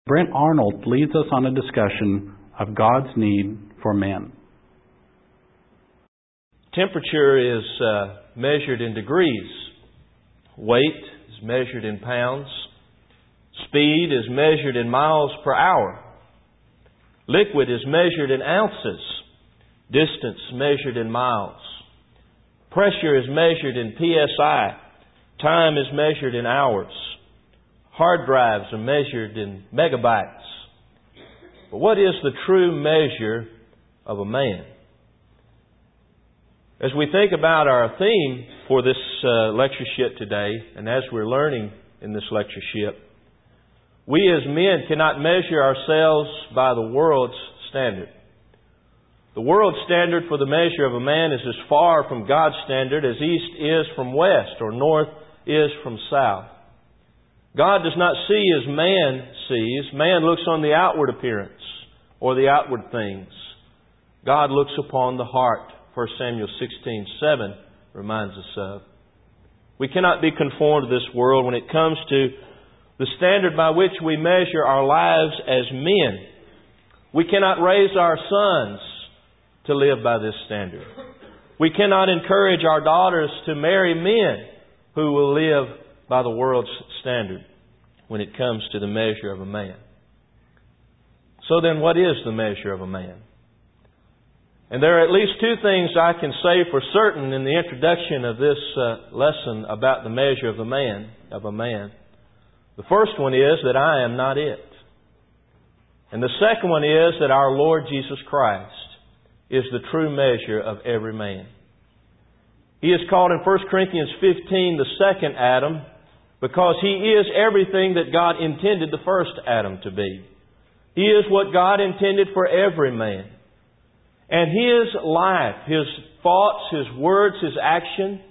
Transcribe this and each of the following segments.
Brent Arnold leads us on a discussion of God's need for men. Temperature is measured in degrees. Weight is measured in pounds. Speed is measured in miles per hour. Liquid is measured in ounces. Distance measured in miles. Pressure is measured in PSI. Time is measured in hours. Hard drives are measured in megabytes. But what is the true measure of a man? As we think about our theme for this lectureship today, and as we're learning in this lectureship, we as men cannot measure ourselves by the world's standard. The world's standard for the measure of a man is as far from God's standard as east is from west or north is from south. God does not see as man sees. Man looks on the outward appearance or the outward things. God looks upon the heart. 1 Samuel 16:7 reminds us of. We cannot be conformed to this world when it comes to the standard by which we measure our lives as men. We cannot raise our sons to live by this standard. We cannot encourage our daughters to marry men who will live by the world's standard when it comes to the measure of a man. So then, what is the measure of a man? And there are at least two things I can say for certain in the introduction of this lesson about the measure of a man. The first one is that I am not it. And the second one is that our Lord Jesus Christ is the true measure of every man. He is called in 1 Corinthians 15 the second Adam because he is everything that God intended the first Adam to be. He is what God intended for every man. And his life, his thoughts, his words, his actions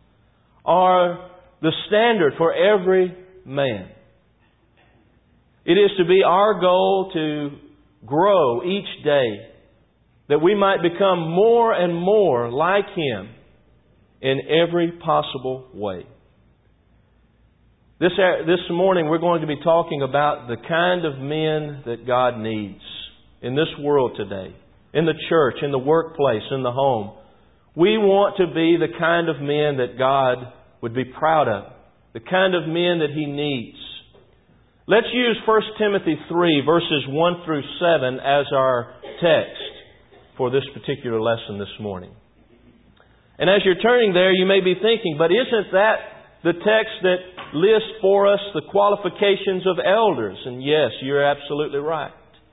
are the standard for every man. It is to be our goal to grow each day, that we might become more and more like Him in every possible way. This morning we're going to be talking about the kind of men that God needs in this world today, in the church, in the workplace, in the home. We want to be the kind of men that God would be proud of, the kind of men that He needs. Let's use 1 Timothy 3, verses 1 through 7 as our text for this particular lesson this morning. And as you're turning there, you may be thinking, but isn't that the text that lists for us the qualifications of elders? And yes, you're absolutely right.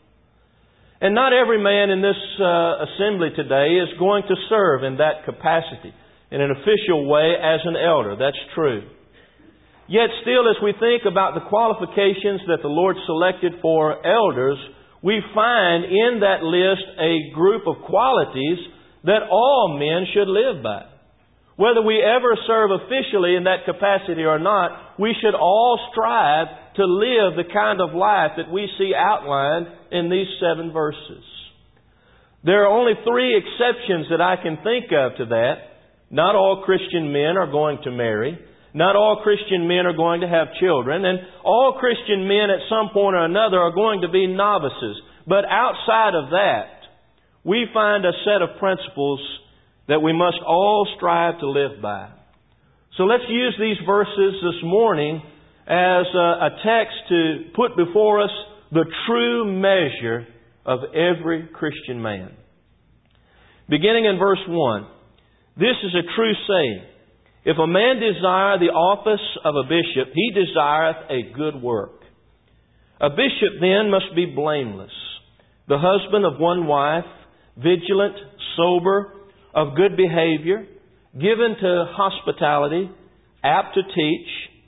And not every man in this assembly today is going to serve in that capacity, in an official way as an elder. That's true. Yet still, as we think about the qualifications that the Lord selected for elders, we find in that list a group of qualities that all men should live by. Whether we ever serve officially in that capacity or not, we should all strive to live the kind of life that we see outlined in these 7 verses. There are only 3 exceptions that I can think of to that. Not all Christian men are going to marry. Not all Christian men are going to have children. And all Christian men at some point or another are going to be novices. But outside of that, we find a set of principles that we must all strive to live by. So let's use these verses this morning as a text to put before us the true measure of every Christian man. Beginning in verse 1, this is a true saying. If a man desire the office of a bishop, he desireth a good work. A bishop then must be blameless, the husband of one wife, vigilant, sober, of good behavior, given to hospitality, apt to teach,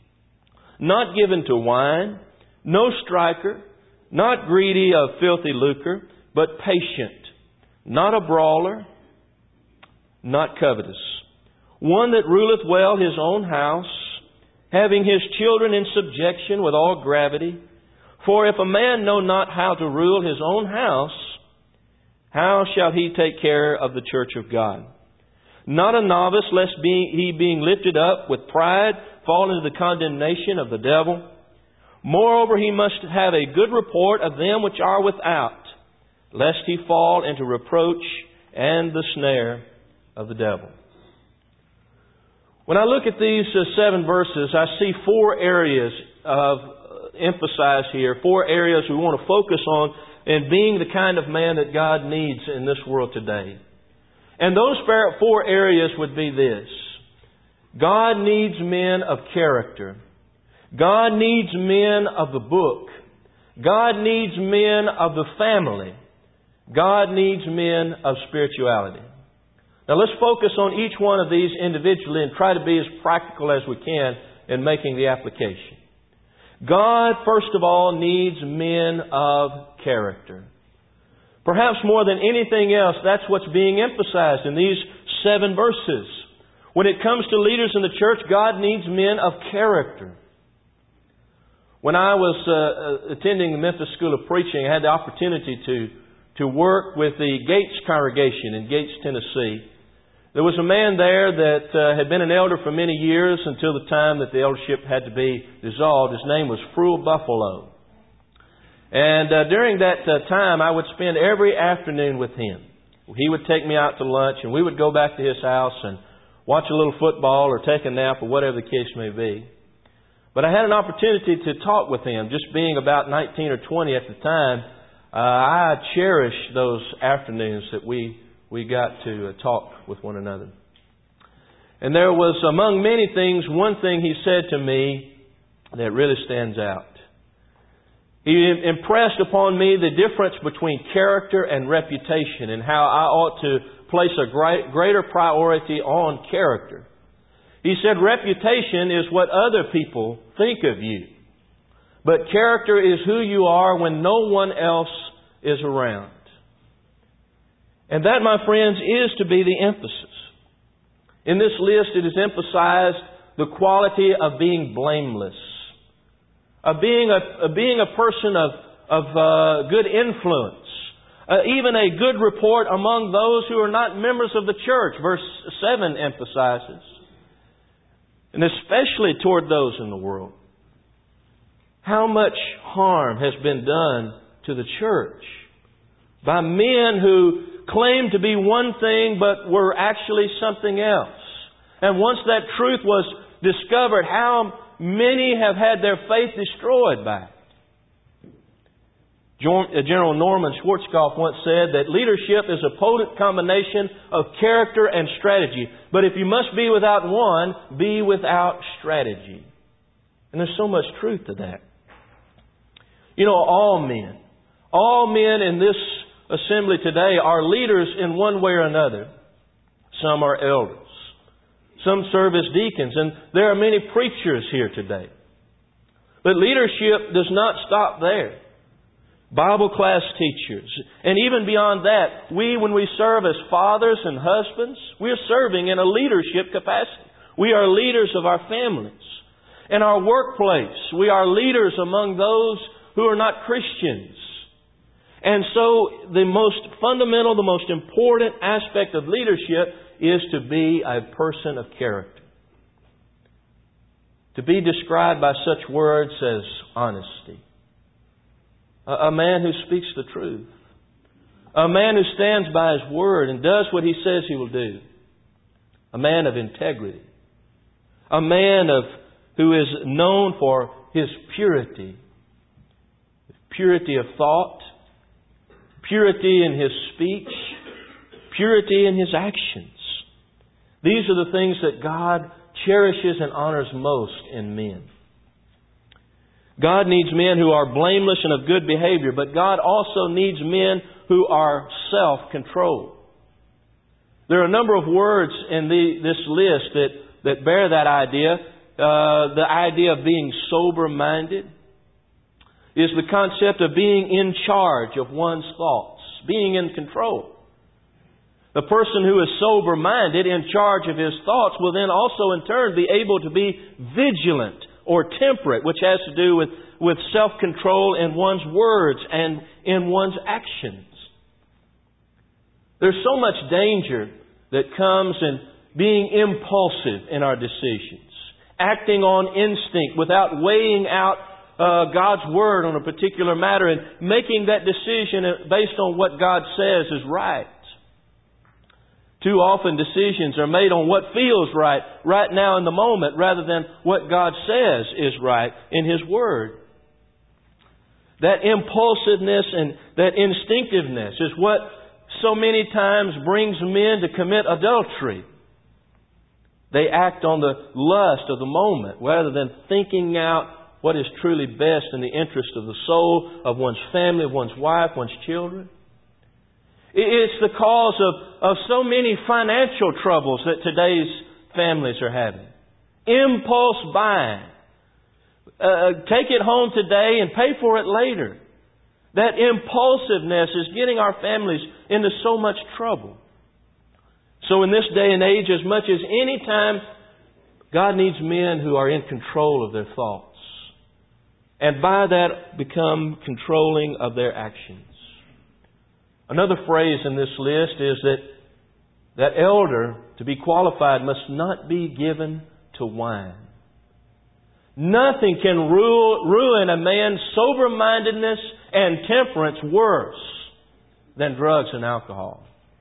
not given to wine, no striker, not greedy of filthy lucre, but patient, not a brawler, not covetous. One that ruleth well his own house, having his children in subjection with all gravity. For if a man know not how to rule his own house, how shall he take care of the church of God? Not a novice, lest he being lifted up with pride fall into the condemnation of the devil. Moreover, he must have a good report of them which are without, lest he fall into reproach and the snare of the devil. When I look at these 7 verses, I see 4 areas of emphasize here, 4 areas we want to focus on in being the kind of man that God needs in this world today. And those 4 areas would be this. God needs men of character. God needs men of the book. God needs men of the family. God needs men of spirituality. Now let's focus on each one of these individually and try to be as practical as we can in making the application. God, first of all, needs men of character. Perhaps more than anything else, that's what's being emphasized in these 7 verses. When it comes to leaders in the church, God needs men of character. When I was attending the Memphis School of Preaching, I had the opportunity to work with the Gates congregation in Gates, Tennessee. There was a man there that had been an elder for many years until the time that the eldership had to be dissolved. His name was Fruel Buffalo. And during that time, I would spend every afternoon with him. He would take me out to lunch, and we would go back to his house and watch a little football or take a nap or whatever the case may be. But I had an opportunity to talk with him, just being about 19 or 20 at the time. I cherished those afternoons that we got to talk with one another. And there was, among many things, one thing he said to me that really stands out. He impressed upon me the difference between character and reputation and how I ought to place a greater priority on character. He said, reputation is what other people think of you. But character is who you are when no one else is around. And that, my friends, is to be the emphasis. In this list, it is emphasized the quality of being blameless, of being a person of good influence, even a good report among those who are not members of the church. Verse 7 emphasizes, and especially toward those in the world. How much harm has been done to the church by men who claimed to be one thing but were actually something else. And once that truth was discovered, how many have had their faith destroyed by it. General Norman Schwarzkopf once said that leadership is a potent combination of character and strategy. But if you must be without one, be without strategy. And there's so much truth to that. You know, all men in this assembly today are leaders in one way or another. Some are elders. Some serve as deacons. And there are many preachers here today. But leadership does not stop there. Bible class teachers. And even beyond that, when we serve as fathers and husbands, we're serving in a leadership capacity. We are leaders of our families. In our workplace, we are leaders among those who are not Christians. And so the most fundamental, the most important aspect of leadership is to be a person of character. To be described by such words as honesty. A man who speaks the truth. A man who stands by his word and does what he says he will do. A man of integrity. A man who is known for his purity. Purity of thought. Purity in his speech. Purity in his actions. These are the things that God cherishes and honors most in men. God needs men who are blameless and of good behavior, but God also needs men who are self-controlled. There are a number of words in this list that bear that idea. The idea of being sober-minded is the concept of being in charge of one's thoughts, being in control. The person who is sober-minded, in charge of his thoughts, will then also in turn be able to be vigilant or temperate, which has to do with self-control in one's words and in one's actions. There's so much danger that comes in being impulsive in our decisions, acting on instinct without weighing out God's Word on a particular matter and making that decision based on what God says is right. Too often decisions are made on what feels right now in the moment, rather than what God says is right in His Word. That impulsiveness and that instinctiveness is what so many times brings men to commit adultery. They act on the lust of the moment rather than thinking out what is truly best in the interest of the soul, of one's family, of one's wife, one's children. It's the cause of so many financial troubles that today's families are having. Impulse buying. Take it home today and pay for it later. That impulsiveness is getting our families into so much trouble. So in this day and age, as much as any time, God needs men who are in control of their thoughts. And by that become controlling of their actions. Another phrase in this list is that elder, to be qualified, must not be given to wine. Nothing can ruin a man's sober-mindedness and temperance worse than drugs and alcohol.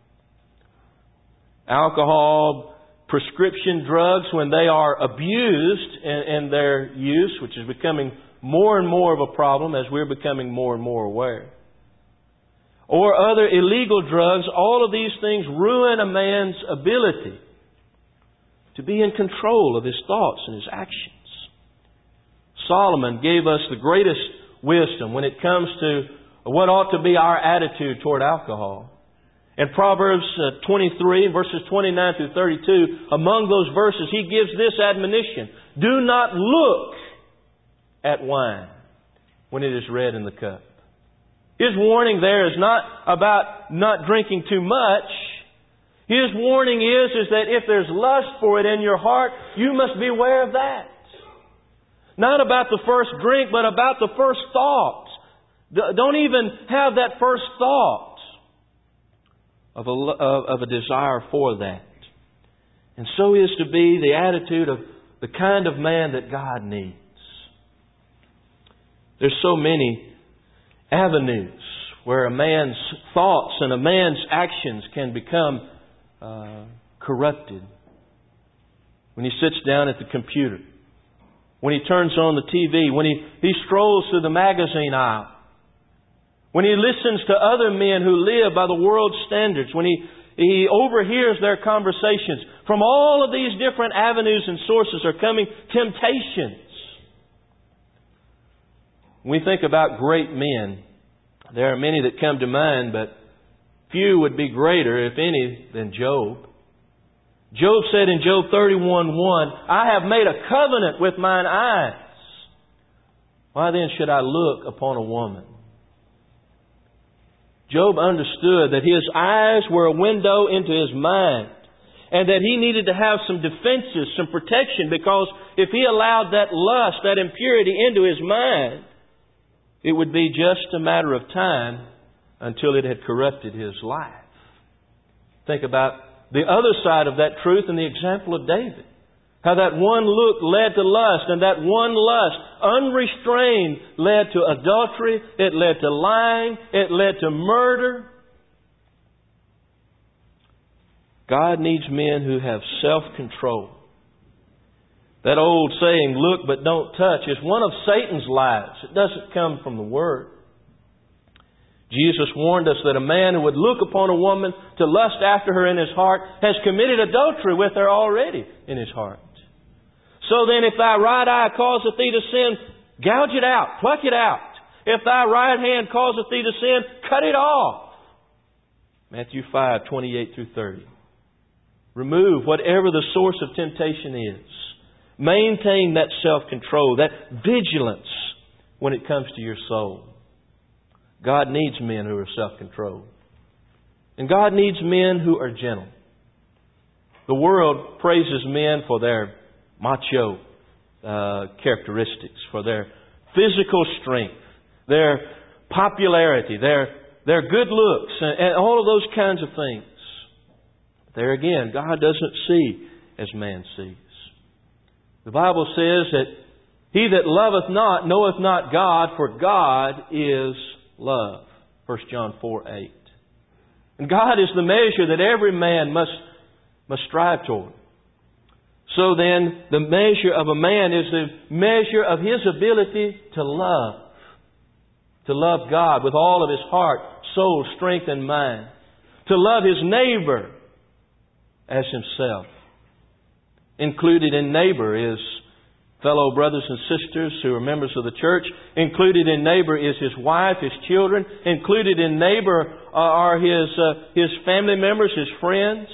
Alcohol, prescription drugs, when they are abused in their use, which is becoming more and more of a problem as we're becoming more and more aware. Or other illegal drugs, all of these things ruin a man's ability to be in control of his thoughts and his actions. Solomon gave us the greatest wisdom when it comes to what ought to be our attitude toward alcohol. In Proverbs 23, verses 29 through 32, among those verses, he gives this admonition: do not look at wine when it is red in the cup. His warning there is not about not drinking too much. His warning is that if there's lust for it in your heart, you must be aware of that. Not about the first drink, but about the first thought. Don't even have that first thought of a desire for that. And so is to be the attitude of the kind of man that God needs. There's so many avenues where a man's thoughts and a man's actions can become corrupted. When he sits down at the computer, when he turns on the TV, when he strolls through the magazine aisle, when he listens to other men who live by the world's standards, when he overhears their conversations, from all of these different avenues and sources are coming temptations. When we think about great men, there are many that come to mind, but few would be greater, if any, than Job. Job said in Job 31:1, I have made a covenant with mine eyes. Why then should I look upon a woman? Job understood that his eyes were a window into his mind, and that he needed to have some defenses, some protection, because if he allowed that lust, that impurity into his mind, it would be just a matter of time until it had corrupted his life. Think about the other side of that truth in the example of David. How that one look led to lust, and that one lust, unrestrained, led to adultery, it led to lying, it led to murder. God needs men who have self-control. That old saying, look but don't touch, is one of Satan's lies. It doesn't come from the Word. Jesus warned us that a man who would look upon a woman to lust after her in his heart has committed adultery with her already in his heart. So then if thy right eye causeth thee to sin, gouge it out, pluck it out. If thy right hand causeth thee to sin, cut it off. Matthew 5:28 through 30. Remove whatever the source of temptation is. Maintain that self-control, that vigilance when it comes to your soul. God needs men who are self-controlled. And God needs men who are gentle. The world praises men for their macho characteristics, for their physical strength, their popularity, their good looks, and all of those kinds of things. There again, God doesn't see as man sees. The Bible says that He that loveth not knoweth not God, for God is love. 1 John 4:8. And God is the measure that every man must strive toward. So then, the measure of a man is the measure of his ability to love. To love God with all of his heart, soul, strength, and mind. To love his neighbor as himself. Included in neighbor is fellow brothers and sisters who are members of the church. Included in neighbor is his wife, his children. Included in neighbor are his family members, his friends,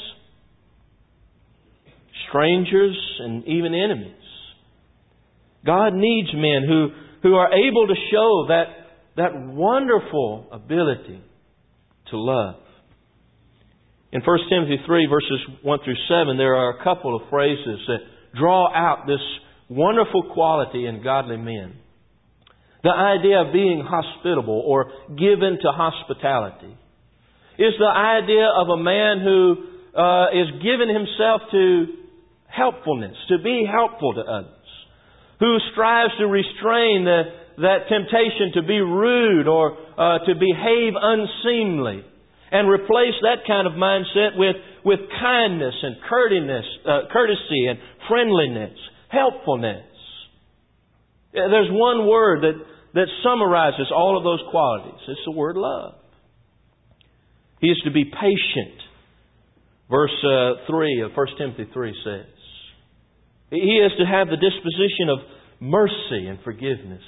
strangers, and even enemies. God needs men who are able to show that wonderful ability to love. In 1 Timothy 3, verses 1 through 7, there are a couple of phrases that draw out this wonderful quality in godly men. The idea of being hospitable or given to hospitality is the idea of a man who is given himself to helpfulness, to be helpful to others, who strives to restrain that temptation to be rude or to behave unseemly, and replace that kind of mindset with kindness and courtesy and friendliness, helpfulness. There's one word that summarizes all of those qualities. It's the word love. He is to be patient. Verse 3 of 1 Timothy 3 says. He is to have the disposition of mercy and forgiveness.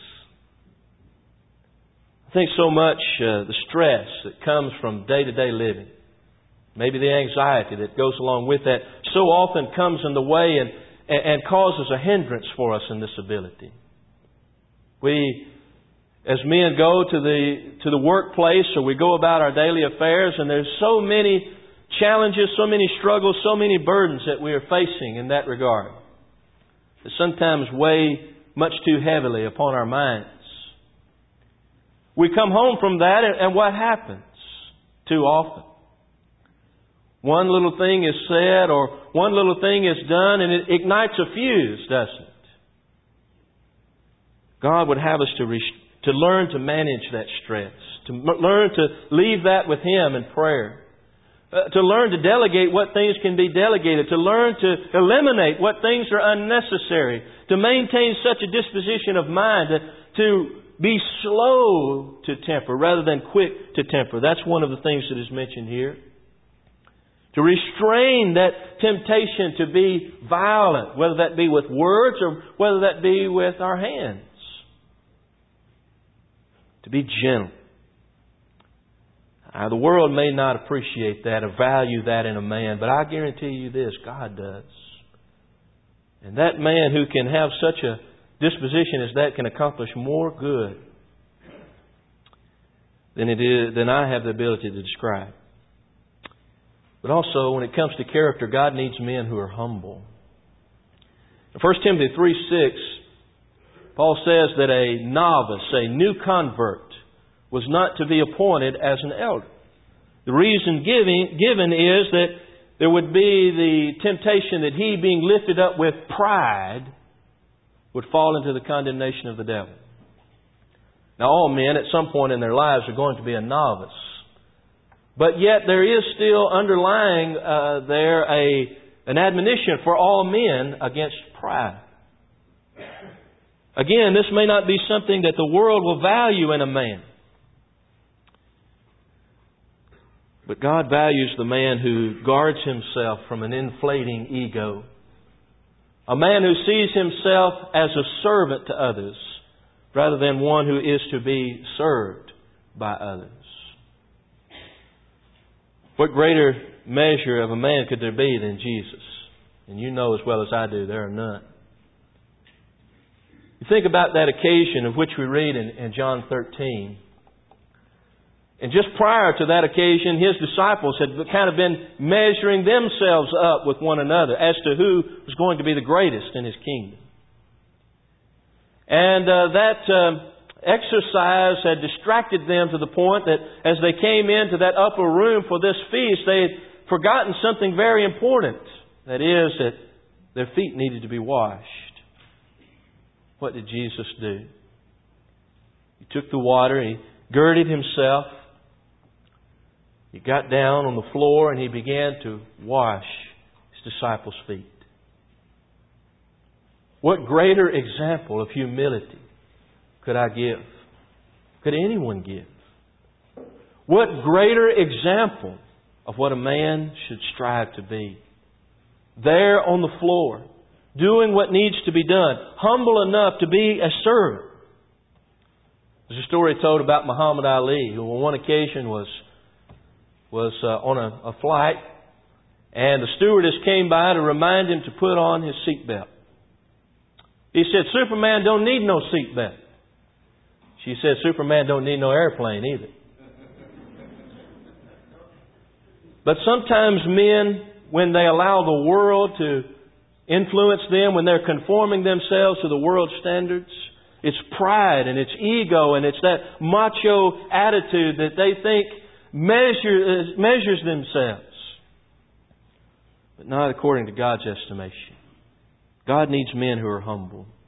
I think so much the stress that comes from day-to-day living, maybe the anxiety that goes along with that, so often comes in the way and causes a hindrance for us in this ability. We, as men, go to the workplace, or we go about our daily affairs, and there's so many challenges, so many struggles, so many burdens that we are facing in that regard, that sometimes weigh much too heavily upon our minds. We come home from that, and what happens too often? One little thing is said, or one little thing is done, and it ignites a fuse, doesn't it? God would have us to learn to manage that stress, to learn to leave that with Him in prayer, to learn to delegate what things can be delegated, to learn to eliminate what things are unnecessary, to maintain such a disposition of mind, to be slow to temper rather than quick to temper. That's one of the things that is mentioned here. To restrain that temptation to be violent, whether that be with words or whether that be with our hands. To be gentle. The world may not appreciate that or value that in a man, but I guarantee you this, God does. And that man who can have such a disposition as that can accomplish more good than I have the ability to describe. But also, when it comes to character, God needs men who are humble. In 1 Timothy 3:6, Paul says that a novice, a new convert, was not to be appointed as an elder. The reason given is that there would be the temptation that he, being lifted up with pride, would fall into the condemnation of the devil. Now, all men at some point in their lives are going to be a novice. But yet there is still underlying there an admonition for all men against pride. Again, this may not be something that the world will value in a man. But God values the man who guards himself from an inflating ego. A man who sees himself as a servant to others rather than one who is to be served by others. What greater measure of a man could there be than Jesus? And you know as well as I do, there are none. You think about that occasion of which we read in John 13. And just prior to that occasion, His disciples had kind of been measuring themselves up with one another as to who was going to be the greatest in His kingdom. And that exercise had distracted them to the point that as they came into that upper room for this feast, they had forgotten something very important. That is, that their feet needed to be washed. what did Jesus do? He took the water, He girded Himself, He got down on the floor and He began to wash His disciples' feet. What greater example of humility could I give? Could anyone give? What greater example of what a man should strive to be? There on the floor, doing what needs to be done, humble enough to be a servant. There's a story told about Muhammad Ali, who on one occasion was on a flight, and the stewardess came by to remind him to put on his seatbelt. He said, "Superman don't need no seatbelt." She said, "Superman don't need no airplane either." But sometimes men, when they allow the world to influence them, when they're conforming themselves to the world's standards, it's pride and it's ego and it's that macho attitude that they think measures themselves. But not according to God's estimation. God needs men who are humble.